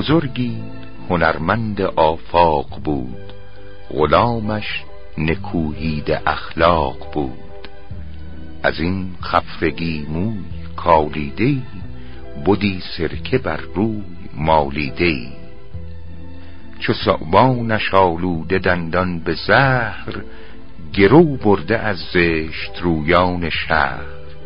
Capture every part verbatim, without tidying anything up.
بزرگی هنرمند آفاق بود، غلامش نکوهیده اخلاق بود. از این خفرگی موی کالیده‌ای، بدی سرکه بر روی مالیده‌ای. چو ثعبانش آلوده دندان به زهر، گرو برده از زشت رویان شهر.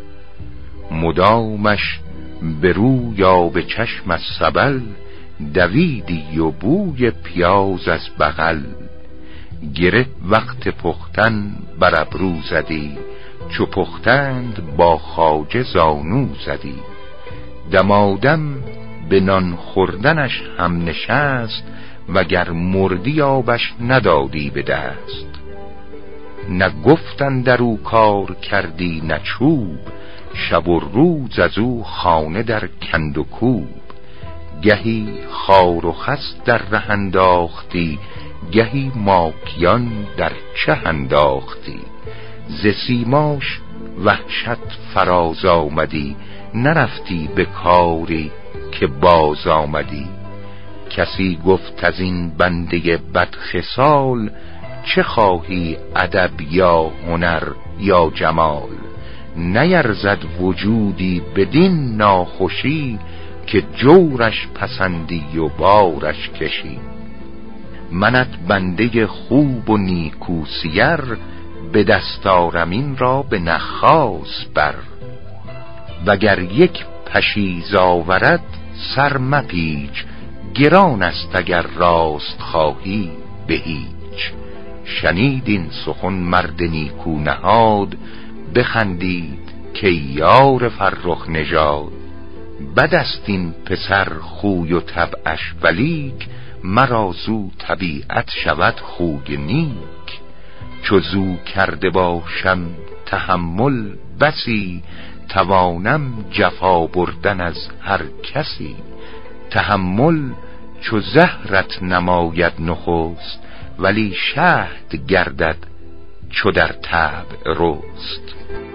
مدامش به رو یا به چشم از سبل، دویدی و بوی پیاز از بغل. گره وقت پختن بر ابرو زدی، چو پختند با خواجه زانو زدی. دمادم به نان خوردنش هم نشست، وگر مردی آبش ندادی به دست. نه گفتن در او کار کردی نه چوب، شب و روز از او خانه در کند و کوب. گهی خار و خس در ره انداختی، گهی ماکیان در چه انداختی. ز سیماش وحشت فراز آمدی، نرفتی به کاری که باز آمدی. کسی گفت از این بنده بدخصال، چه خواهی ادب یا هنر یا جمال. نیرزد وجودی بدین ناخوشی، که جورش پسندی و بارش کشی. منت بنده خوب و نیکو سیر، به دست آرم این را به نخاس بر. وگر یک پشیز آورد سر مپیچ، گران است اگر راست خواهی به هیچ. شنید این سخن مرد نیکو نهاد، بخندید که یار فرخ نژاد. بد است این پسر خوی و طبعش، ولیک مرا زو طبیعت شود خوی نیک. چو زو کرده باشم تحمل بسی، توانم جفا بردن از هر کسی. تحمل چو زهرت نماید نخست، ولی شهد گردد چو در طبع رست.